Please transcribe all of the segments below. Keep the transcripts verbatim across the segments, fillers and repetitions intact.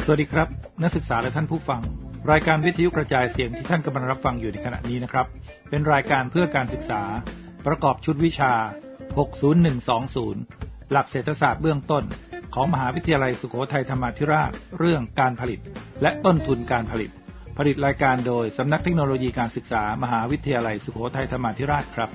วัสดีครับนักศึกษาและท่านผู้ฟังรายการวิทยุกระจายเสียงที่ท่านกำลังรับฟังอยู่ในขณะนี้นะครับเป็นรายการเพื่อการศึกษาประกอบชุดวิชาหก ศูนย์ หนึ่ง สอง ศูนย์หลักเศรษฐศาสตร์เบื้องต้นของมหาวิทยาลัยสุโขทัยธรรมาธิราชเรื่องการผลิตและต้นทุนการผลิตผลิตรายการโดยสำนักเทคโนโลยีการศึกษามหาวิทยาลัยสุโขทัยธรรมาธิราชครับ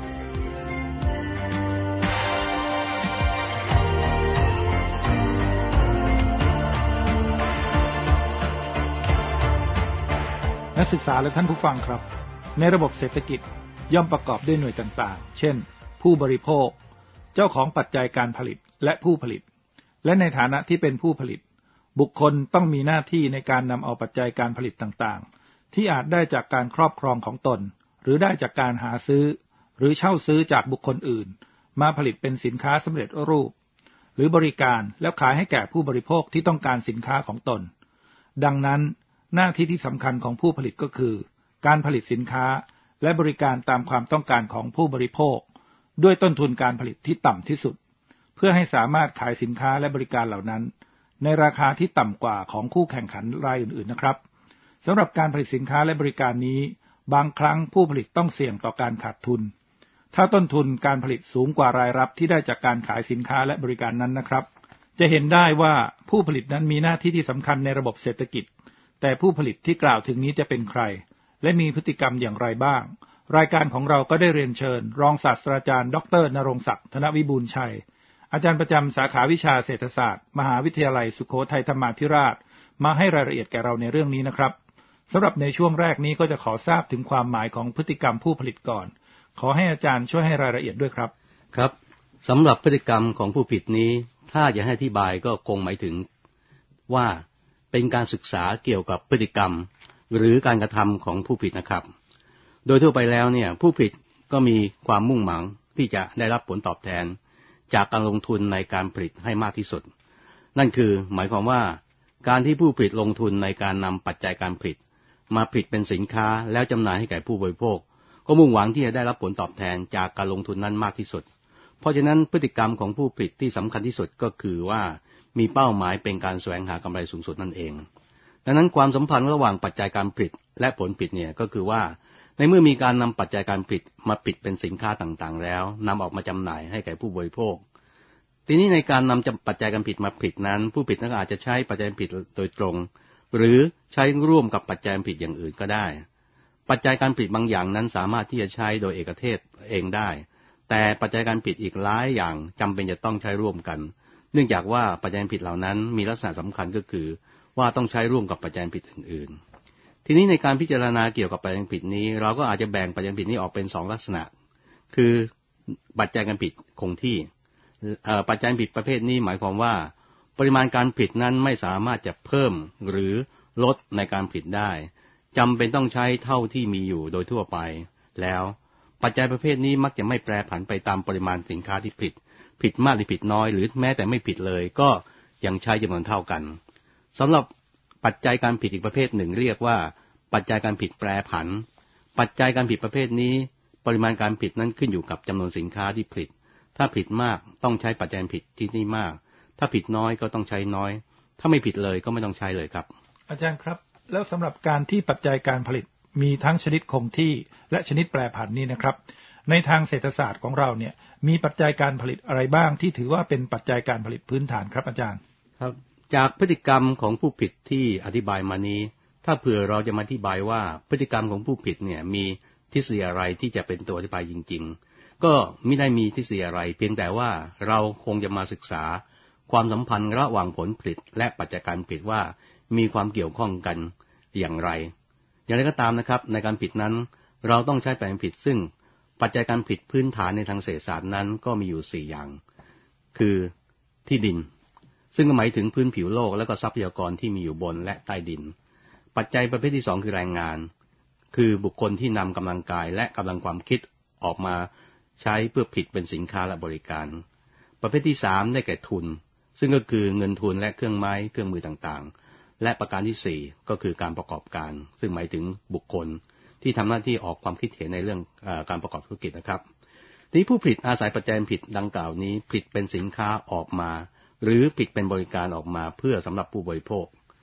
นักศึกษาและท่านผู้ฟังครับในระบบเศรษฐกิจย่อมประกอบด้วยหน่วยต่างๆเช่นผู้บริโภคเจ้าของปัจจัยการผลิตและผู้ผลิตและในฐานะที่เป็นผู้ผลิตบุคคลต้องมีหน้าที่ในการนำเอาปัจจัยการผลิตต่างๆที่อาจได้จากการครอบครองของตนหรือได้จากการหาซื้อหรือเช่าซื้อจากบุคคลอื่นมาผลิตเป็นสินค้าสำเร็จรูปหรือบริการแล้วขายให้แก่ผู้บริโภคที่ต้องการสินค้าของตนดังนั้นหน้าที่ที่สำคัญของผู้ผลิตก็คือการผลิตสินค้าและบริการตามความต้องการของผู้บริโภคด้วยต้นทุนการผลิตที่ต่ำที่สุดเพื่อให้สามารถขายสินค้าและบริการเหล่านั้นในราคาที่ต่ำกว่าของคู่แข่งขันรายอื่นๆนะครับสำหรับการผลิตสินค้าและบริการนี้บางครั้งผู้ผลิตต้องเสี่ยงต่อการขาดทุนถ้าต้นทุนการผลิตสูงกว่ารายรับที่ได้จากการขายสินค้าและบริการนั้นนะครับจะเห็นได้ว่าผู้ผลิตนั้นมีหน้าที่ที่สำคัญในระบบเศรษฐกิจแต่ผู้ผลิตที่กล่าวถึงนี้จะเป็นใครและมีพฤติกรรมอย่างไรบ้างรายการของเราก็ได้เรียนเชิญรองศาสตราจารย์ดร.ณรงค์ศักดิ์ธนวิบูลย์ชัยอาจารย์ประจำสาขาวิชาเศรษฐศาสตร์มหาวิทยาลัยสุโขทัยธรรมาธิราชมาให้รายละเอียดแก่เราในเรื่องนี้นะครับสำหรับในช่วงแรกนี้ก็จะขอทราบถึงความหมายของพฤติกรรมผู้ผลิตก่อนขอให้อาจารย์ช่วยให้รายละเอียดด้วยครับครับสำหรับพฤติกรรมของผู้ผลิตนี้ถ้าจะให้อธิบายก็คงหมายถึงว่าเป็นการศึกษาเกี่ยวกับพฤติกรรมหรือการกระทำของผู้ผลิตนะครับโดยทั่วไปแล้วเนี่ยผู้ผลิตก็มีความมุ่งหวังที่จะได้รับผลตอบแทนจากการลงทุนในการผลิตให้มากที่สุดนั่นคือหมายความว่าการที่ผู้ผลิตลงทุนในการนำปัจจัยการผลิตมาผลิตเป็นสินค้าแล้วจำหน่ายให้แก่ผู้บริโภคก็มุ่งหวังที่จะได้รับผลตอบแทนจากการลงทุนนั้นมากที่สุดเพราะฉะนั้นพฤติกรรมของผู้ผลิตที่สำคัญที่สุดก็คือว่ามีเป้าหมายเป็นการแสวงหากำไรสูงสุดนั่นเองดังนั้นความสัมพันธ์ระหว่างปัจจัยการผลิตและผลผลิตเนี่ยก็คือว่าในเมื่อมีการนำปัจจัยการผลิตมาผลิตเป็นสินค้าต่างๆแล้วนำออกมาจำหน่ายให้แก่ผู้บริโภคทีนี้ในการนำปัจจัยการผลิตมาผลิตนั้นผู้ผลิตนั้นอาจจะใช้ปัจจัยการผลิตโดยตรงหรือใช้ร่วมกับปัจจัยการผลิตอย่างอื่นก็ได้ปัจจัยการผลิตบางอย่างนั้นสามารถที่จะใช้โดยเอกเทศเองได้แต่ปัจจัยการผลิตอีกหลายอย่างจำเป็นจะต้องใช้ร่วมกันเนื่องจากว่าปัจจัยการผลิตเหล่านั้นมีลักษณะสำคัญก็คือว่าต้องใช้ร่วมกับปัจจัยการผลิตอื่นๆทีนี้ในการพิจารณาเกี่ยวกับปัจจัยการผลิตนี้เราก็อาจจะแบ่งปัจจัยการผลิตนี้ออกเป็นสองลักษณะคือปัจจัยการผลิตคงที่ปัจจัยการผลิตประเภทนี้หมายความว่าปริมาณการผลิตนั้นไม่สามารถจะเพิ่มหรือลดในการผลิตได้จำเป็นต้องใช้เท่าที่มีอยู่โดยทั่วไปแล้วปัจจัยประเภทนี้มักจะไม่แปรผันไปตามปริมาณสินค้าที่ผลิตผิดมากหรือผิดน้อยหรือแม้แต่ไม่ผิดเลยก็ยังใช้จำนวนเท่ากันสำหรับปัจจัยการผลิตอีกประเภทหนึ่งเรียกว่าปัจจัยการผลิตแปรผันปัจจัยการผลิตประเภทนี้ปริมาณการผลิตนั้นขึ้นอยู่กับจำนวนสินค้าที่ผลิตถ้าผลิตมากต้องใช้ปัจจัยการผลิตที่นี่มากถ้าผลิตน้อยก็ต้องใช้น้อยถ้าไม่ผลิตเลยก็ไม่ต้องใช้เลยครับอาจารย์ครับแล้วสำหรับการที่ปัจจัยการผลิตมีทั้งชนิดคงที่และชนิดแปรผันนี่นะครับในทางเศรษฐศาสตร์ของเราเนี่ยมีปัจจัยการผลิตอะไรบ้างที่ถือว่าเป็นปัจจัยการผลิตพื้นฐานครับอาจารย์ครับจากพฤติกรรมของผู้ผลิตที่อธิบายมานี้ถ้าเผื่อเราจะมาอธิบายว่าพฤติกรรมของผู้ผลิตเนี่ยมีทฤษฎีอะไรที่จะเป็นตัวอธิบายจริงๆก็ไม่ได้มีทฤษฎีอะไรเพียงแต่ว่าเราคงจะมาศึกษาความสัมพันธ์ระหว่างผลผลิตและปัจจัยการผลิตว่ามีความเกี่ยวข้องกันอย่างไรอย่างไรก็ตามนะครับในการผลิตนั้นเราต้องใช้ปัจจัยการผลิตซึ่งปัจจัยการผลิตพื้นฐานในทางเศรษฐศาสตร์นั้นก็มีอยู่สี่อย่างคือที่ดินซึ่งหมายถึงพื้นผิวโลกและก็ทรัพยากรที่มีอยู่บนและใต้ดินปัจจัยประเภทที่สองคือแรงงานคือบุคคลที่นำกำลังกายและกำลังความคิดออกมาใช้เพื่อผลิตเป็นสินค้าและบริการประเภทที่สามได้แก่ทุนซึ่งก็คือเงินทุนและเครื่องไม้เครื่องมือต่างๆและประการที่สี่ก็คือการประกอบการซึ่งหมายถึงบุคคลที่ทำหน้าที่ออกความคิดเห็นในเรื่องเอ่อการประกอบธุรกิจนะครับทีนี้ผู้ผลิตอาศัยปัจจัยผลิตดังกล่าวนี้ผลิตเป็นสินค้าออกมาหรือผลิตเป็นบริการออกมาเพื่อสำหรับผู้บริโภค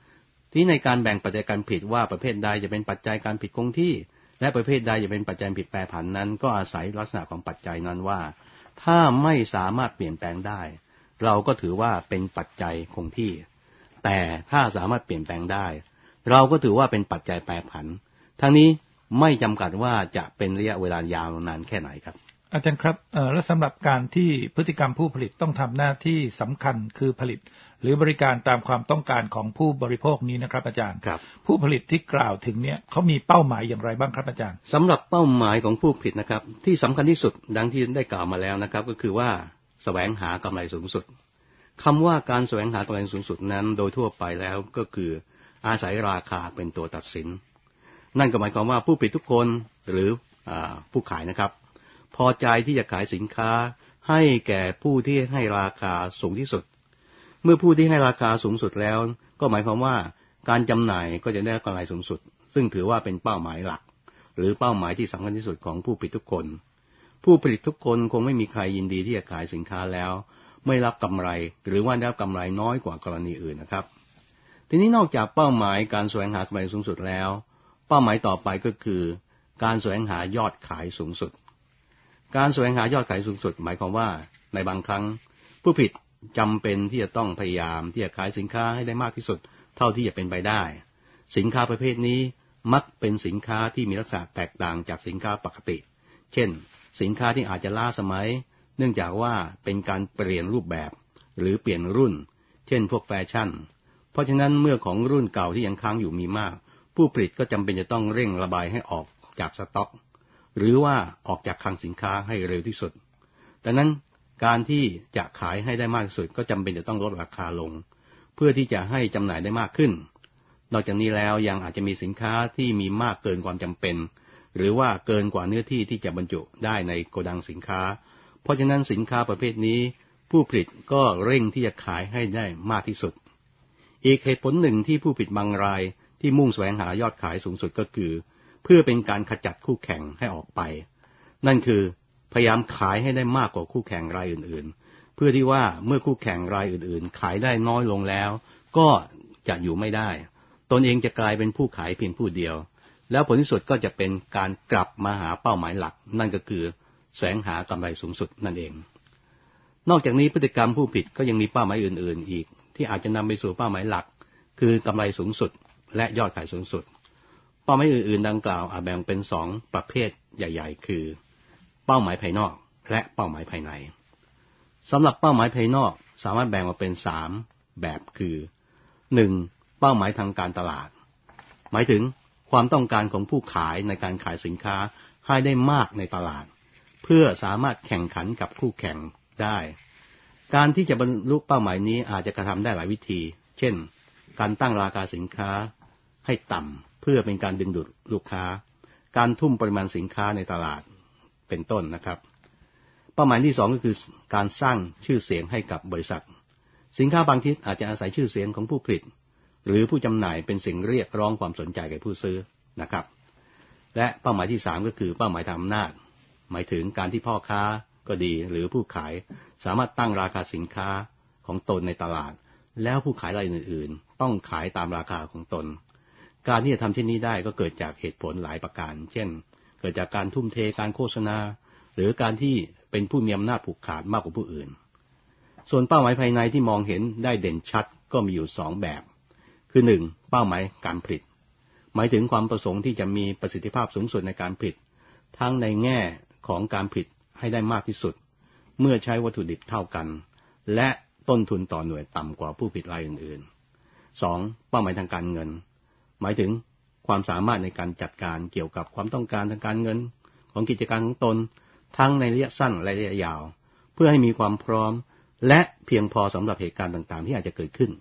ที่ในการแบ่งปัจจัยการผลิตว่าประเภทใดจะเป็นปัจจัยการผลิตคงที่และประเภทใดจะเป็นปัจจัยผลิตแปรผันนั้นก็อาศัยลักษณะของปัจจัยนั้นว่าถ้าไม่สามารถเปลี่ยนแปลงได้เราก็ถือว่าเป็นปัจจัยคงที่แต่ถ้าสามารถเปลี่ยนแปลงได้เราก็ถือว่าเป็นปัจจัยแปรผันทั้งนี้ไม่จำกัดว่าจะเป็นระยะเวลายาวนานแค่ไหนครับอาจารย์ครับเอ่อและสำหรับการที่พฤติกรรมผู้ผลิตต้องทำหน้าที่สำคัญคือผลิตหรือบริการตามความต้องการของผู้บริโภคนี้นะครับอาจารย์ครับผู้ผลิตที่กล่าวถึงเนี่ยเขามีเป้าหมายอย่างไรบ้างครับอาจารย์สำหรับเป้าหมายของผู้ผลิตนะครับที่สำคัญที่สุดดังที่ได้กล่าวมาแล้วนะครับก็คือว่าแสวงหากำไรสูงสุดคำว่าการแสวงหากำไรสูงสุดนั้นโดยทั่วไปแล้วก็คืออาศัยราคาเป็นตัวตัดสินนั่นก็หมายความว่าผู้ผลิตทุกคนหรือผู้ขายนะครับพอใจที่จะขายสินค้าให้แก่ผู้ที่ให้ราคาสูงที่สุดเมื่อผู้ที่ให้ราคาสูงสุดแล้วก็หมายความว่าการจำหน่ายก็จะได้กำไรสูงสุดซึ่งถือว่าเป็นเป้าหมายหลักหรือเป้าหมายที่สำคัญที่สุดของผู้ผลิตทุกคนผู้ผลิตทุกคนคงไม่มีใครยินดีที่จะขายสินค้าแล้วไม่รับกำไรหรือว่าได้รับกำไรน้อยกว่ากรณีอื่นนะครับทีนี้นอกจากเป้าหมายการแสวงหากำไรสูงสุดแล้วเป้าหมายต่อไปก็คือการแสวงหายอดขายสูงสุดการแสวงหายอดขายสูงสุดหมายความว่าในบางครั้งผู้ผลิตจำเป็นที่จะต้องพยายามที่จะขายสินค้าให้ได้มากที่สุดเท่าที่จะเป็นไปได้สินค้าประเภทนี้มักเป็นสินค้าที่มีลักษณะแตกต่างจากสินค้าปกติเช่นสินค้าที่อาจจะล้าสมัยเนื่องจากว่าเป็นการเปลี่ยนรูปแบบหรือเปลี่ยนรุ่นเช่นพวกแฟชั่นเพราะฉะนั้นเมื่อของรุ่นเก่าที่ยังค้างอยู่มีมากผู้ผลิตก็จำเป็นจะต้องเร่งระบายให้ออกจากสต็อกหรือว่าออกจากคลังสินค้าให้เร็วที่สุดดังนั้นการที่จะขายให้ได้มากที่สุดก็จำเป็นจะต้องลดราคาลงเพื่อที่จะให้จำหน่ายได้มากขึ้นนอกจากนี้แล้วยังอาจจะมีสินค้าที่มีมากเกินความจำเป็นหรือว่าเกินกว่าเนื้อที่ที่จะบรรจุได้ในโกดังสินค้าเพราะฉะนั้นสินค้าประเภทนี้ผู้ผลิตก็เร่งที่จะขายให้ได้มากที่สุดอีกเหตุผลหนึ่งที่ผู้ผลิตบางรายที่มุ่งแสวงหายอดขายสูงสุดก็คือเพื่อเป็นการขจัดคู่แข่งให้ออกไปนั่นคือพยายามขายให้ได้มากกว่าคู่แข่งรายอื่นๆเพื่อที่ว่าเมื่อคู่แข่งรายอื่นๆขายได้น้อยลงแล้วก็จะอยู่ไม่ได้ตนเองจะกลายเป็นผู้ขายเพียงผู้เดียวแล้วผลที่สุดก็จะเป็นการกลับมาหาเป้าหมายหลักนั่นก็คือแสวงหากำไรสูงสุดนั่นเองนอกจากนี้พฤติกรรมผู้ผลิตก็ยังมีเป้าหมายอื่นๆอีกที่อาจจะนำไปสู่เป้าหมายหลักคือกำไรสูงสุดและยอดขายสูงสุดเป้าหมายอื่นๆดังกล่าวอาจแบ่งเป็นสองประเภทใหญ่ๆคือเป้าหมายภายนอกและเป้าหมายภายในสำหรับเป้าหมายภายนอกสามารถแบ่งออกเป็นสามแบบคือหนึ่งเป้าหมายทางการตลาดหมายถึงความต้องการของผู้ขายในการขายสินค้าให้ได้มากในตลาดเพื่อสามารถแข่งขันกับคู่แข่งได้การที่จะบรรลุเป้าหมายนี้อาจจะกระทำได้หลายวิธีเช่นการตั้งราคาสินค้าให้ต่ำเพื่อเป็นการดึงดูดลูกค้าการทุ่มปริมาณสินค้าในตลาดเป็นต้นนะครับเป้าหมายที่สองก็คือการสร้างชื่อเสียงให้กับบริษัทสินค้าบางชนิดอาจจะอาศัยชื่อเสียงของผู้ผลิตหรือผู้จำหน่ายเป็นสิ่งเรียกร้องความสนใจแก่ผู้ซื้อนะครับและเป้าหมายที่สามก็คือเป้าหมายทางอำนาจหมายถึงการที่พ่อค้าก็ดีหรือผู้ขายสามารถตั้งราคาสินค้าของตนในตลาดแล้วผู้ขายรายอื่นๆต้องขายตามราคาของตนการที่จะทำเช่นนี้ได้ก็เกิดจากเหตุผลหลายประการเช่นเกิดจากการทุ่มเทการโฆษณาหรือการที่เป็นผู้มีอำนาจผูกขาดมากกว่าผู้อื่นส่วนเป้าหมายภายในที่มองเห็นได้เด่นชัดก็มีอยู่สองแบบคือหนึ่งเป้าหมายการผลิตหมายถึงความประสงค์ที่จะมีประสิทธิภาพสูงสุดในการผลิตทั้งในแง่ของการผลิตให้ได้มากที่สุดเมื่อใช้วัตถุดิบเท่ากันและต้นทุนต่อหน่วยต่ำกว่าผู้ผลิตรายอื่นๆสองเป้าหมายทางการเงินหมายถึงความสามารถในการจัดการเกี่ยวกับความต้องการทางการเงินของกิจการของตนทั้งในระยะสั้นและระยะยาวเพื่อให้มีความพร้อมและเพียงพอสำหรับเหตุการณ์ต่างๆที่อาจจะเกิดขึ้น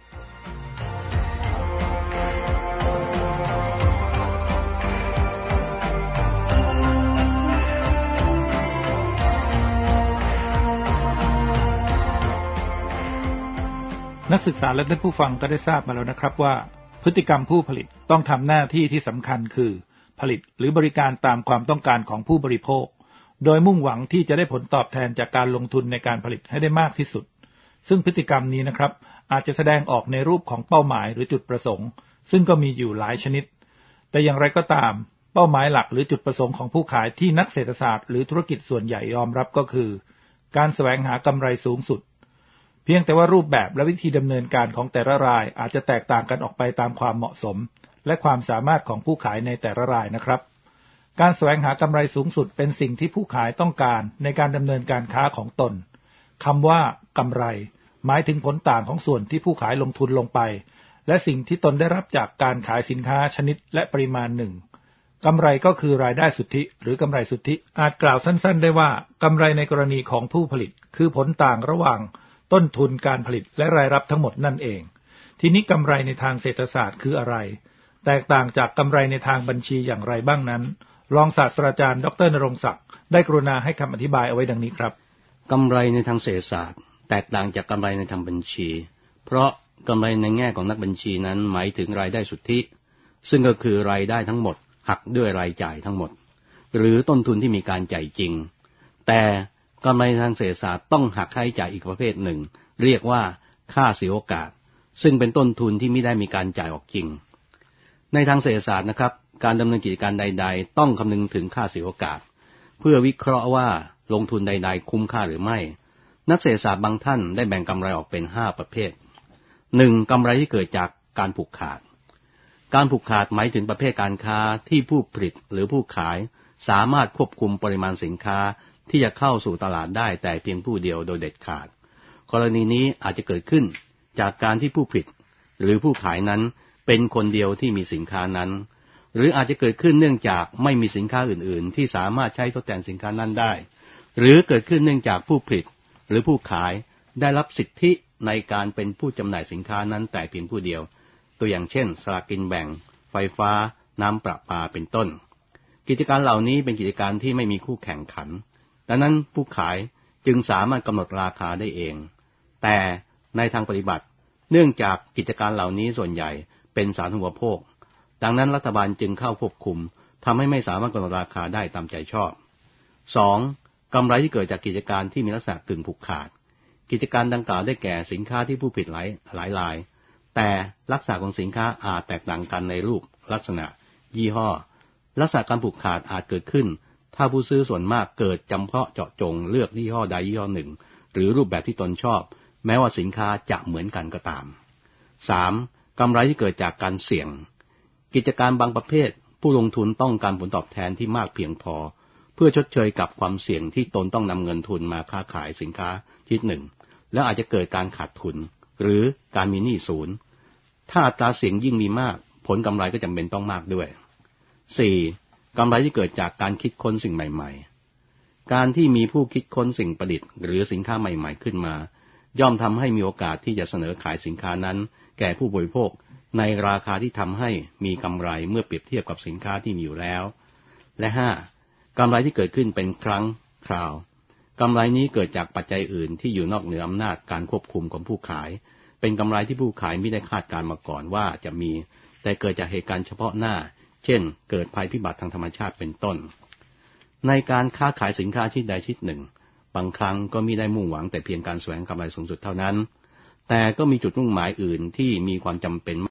นักศึกษาและท่านผู้ฟังก็ได้ทราบมาแล้วนะครับว่าพฤติกรรมผู้ผลิตต้องทำหน้าที่ที่สำคัญคือผลิตหรือบริการตามความต้องการของผู้บริโภคโดยมุ่งหวังที่จะได้ผลตอบแทนจากการลงทุนในการผลิตให้ได้มากที่สุดซึ่งพฤติกรรมนี้นะครับอาจจะแสดงออกในรูปของเป้าหมายหรือจุดประสงค์ซึ่งก็มีอยู่หลายชนิดแต่อย่างไรก็ตามเป้าหมายหลักหรือจุดประสงค์ของผู้ขายที่นักเศรษฐศาสตร์หรือธุรกิจส่วนใหญ่ยอมรับก็คือการแสวงหากำไรสูงสุดเพียงแต่ว่ารูปแบบและวิธีดำเนินการของแต่ละรายอาจจะแตกต่างกันออกไปตามความเหมาะสมและความสามารถของผู้ขายในแต่ละรายนะครับการแสวงหากำไรสูงสุดเป็นสิ่งที่ผู้ขายต้องการในการดำเนินการค้าของตนคำว่ากำไรหมายถึงผลต่างของส่วนที่ผู้ขายลงทุนลงไปและสิ่งที่ตนได้รับจากการขายสินค้าชนิดและปริมาณหนึ่งกำไรก็คือรายได้สุทธิหรือกำไรสุทธิอาจกล่าวสั้นๆได้ว่ากำไรในกรณีของผู้ผลิตคือผลต่างระหว่างต้นทุนการผลิตและรายรับทั้งหมดนั่นเองทีนี้กำไรในทางเศรษฐศาสตร์คืออะไรแตกต่างจากกำไรในทางบัญชีอย่างไรบ้างนั้นรองศาสตราจารย์ดร.ณรงค์ศักดิ์ได้กรุณาให้คำอธิบายเอาไว้ดังนี้ครับกำไรในทางเศรษฐศาสตร์แตกต่างจากกำไรในทางบัญชีเพราะกำไรในแง่ของนักบัญชีนั้นหมายถึงรายได้สุทธิซึ่งก็คือรายได้ทั้งหมดหักด้วยรายจ่ายทั้งหมดหรือต้นทุนที่มีการจ่ายจริงแต่กำไรทางเศรษฐศาสตร์ต้องหักค่าใช้จ่ายอีกประเภทหนึ่งเรียกว่าค่าเสียโอกาสซึ่งเป็นต้นทุนที่ไม่ได้มีการจ่ายออกจริงในทางเศรษฐศาสตร์นะครับการดำเนินกิจการใดๆต้องคำนึงถึงค่าเสียโอกาสเพื่อวิเคราะห์ว่าลงทุนใดๆคุ้มค่าหรือไม่นักเศรษฐศาสตร์บางท่านได้แบ่งกำไรออกเป็นห้าประเภทหนึ่งกำไรที่เกิดจากการผูกขาดการผูกขาดหมายถึงประเภทการค้าที่ผู้ผลิตหรือผู้ขายสามารถควบคุมปริมาณสินค้าที่จะเข้าสู่ตลาดได้แต่เพียงผู้เดียวโดยเด็ดขาดกรณีนี้อาจจะเกิดขึ้นจากการที่ผู้ผลิตหรือผู้ขายนั้นเป็นคนเดียวที่มีสินค้านั้นหรืออาจจะเกิดขึ้นเนื่องจากไม่มีสินค้าอื่นๆที่สามารถใช้ทดแทนสินค้านั้นได้หรือเกิดขึ้นเนื่องจากผู้ผลิตหรือผู้ขายได้รับสิทธิในการเป็นผู้จำหน่ายสินค้านั้นแต่เพียงผู้เดียวตัวอย่างเช่นสลากกินแบ่งไฟฟ้าน้ำประปาเป็นต้นกิจการเหล่านี้เป็นกิจการที่ไม่มีคู่แข่งขันดังนั้นผู้ขายจึงสามารถกำหนดราคาได้เองแต่ในทางปฏิบัติเนื่องจากกิจการเหล่านี้ส่วนใหญ่เป็นสาธารณูปโภคดังนั้นรัฐบาลจึงเข้าควบคุมทำให้ไม่สามารถกำหนดราคาได้ตามใจชอบ สอง. กำไรที่เกิดจากกิจการที่มีลักษณะกึ่งผูกขาดกิจการดังกล่าวได้แก่สินค้าที่ผู้ผลิตหลายหลายรายแต่ลักษณะของสินค้าอาจแตกต่างกันในรูปลักษณะยี่ห้อลักษณะการผูกขาดอาจเกิดขึ้นถ้าผู้ซื้อส่วนมากเกิดจำเพาะเจาะจงเลือกยี่ห้อใดยี่ห้อหนึ่งหรือรูปแบบที่ตนชอบแม้ว่าสินค้าจะเหมือนกันก็ตาม สาม. กำไรที่เกิดจากการเสี่ยงกิจการบางประเภทผู้ลงทุนต้องการผลตอบแทนที่มากเพียงพอเพื่อชดเชยกับความเสี่ยงที่ตนต้องนำเงินทุนมาค้าขายสินค้าชนิดหนึ่งแล้วอาจจะเกิดการขาดทุนหรือการมีหนี้ศูนย์ถ้าอัตราเสี่ยงยิ่งมีมากผลกำไรก็จำเป็นต้องมากด้วย สี่. กำไรที่เกิดจากการคิดค้นสิ่งใหม่ๆการที่มีผู้คิดค้นสิ่งประดิษฐ์หรือสินค้าใหม่ๆขึ้นมาย่อมทำให้มีโอกาสที่จะเสนอขายสินค้านั้นแก่ผู้บริโภคในราคาที่ทำให้มีกำไรเมื่อเปรียบเทียบกับสินค้าที่มีอยู่แล้วและ ห้า. กำไรที่เกิดขึ้นเป็นครั้งคราวกำไรนี้เกิดจากปัจจัยอื่นที่อยู่นอกเหนืออำนาจการควบคุมของผู้ขายเป็นกำไรที่ผู้ขายไม่ได้คาดการมาก่อนว่าจะมีแต่เกิดจากเหตุการณ์เฉพาะหน้าเช่นเกิดภัยพิบัติทางธรรมชาติเป็นต้นในการค้าขายสินค้าชนิดใดชนิดหนึ่งบางครั้งก็มิได้มุ่งหวังแต่เพียงการแสวงกำไรสูงสุดเท่านั้นแต่ก็มีจุดมุ่งหมายอื่นที่มีความจำเป็น